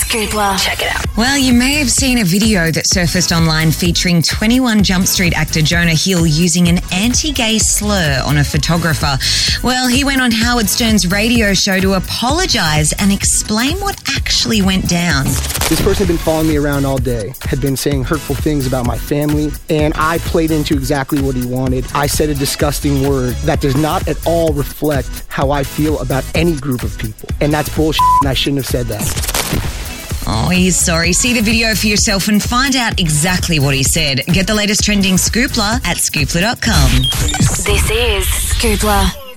Scoopla. Check it out. Well, you may have seen a video that surfaced online featuring 21 Jump Street actor Jonah Hill using an anti-gay slur on a photographer. Well, he went on Howard Stern's radio show to apologise and explain what actually went down. This person had been following me around all day, had been saying hurtful things about my family, and I played into exactly what he wanted. I said a disgusting word that does not at all reflect how I feel about any group of people. And that's bullshit, and I shouldn't have said that. Oh, he's sorry. See the video for yourself and find out exactly what he said. Get the latest trending Scoopla at scoopla.com. This is Scoopla.